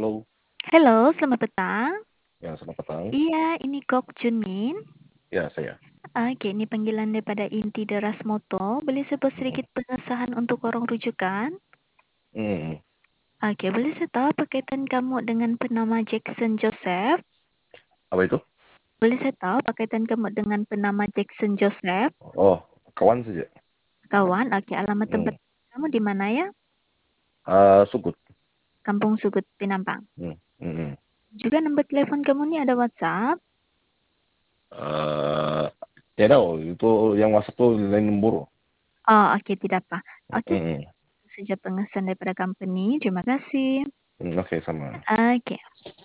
Halo. Halo, selamat petang. Ya, selamat petang. Iya, ini Kok Junmin. Ya, saya. Oke, ini panggilan daripada Inti Deras Moto. Boleh saya buat Mhm. sedikit pengesahan untuk orang rujukan? Mhm. Oke, boleh saya tahu apa kaitan kamu dengan penama Jackson Joseph? Apa itu? Boleh saya tahu apa kaitan kamu dengan penama Jackson Joseph? Oh, kawan saja. Kawan, oke, alamat tempat Hmm. kamu di mana ya? Sugut. Kampung Sugut, Pinampang. Hmm. Mhm. Juga nomor telepon kamu ini ada WhatsApp? Tidak, itu yang WhatsApp tuh lain nomor. Oh, oke, tidak apa. Oke, Mhm. saja pengesahan daripada company. Terima kasih. Oke, sama. Oke.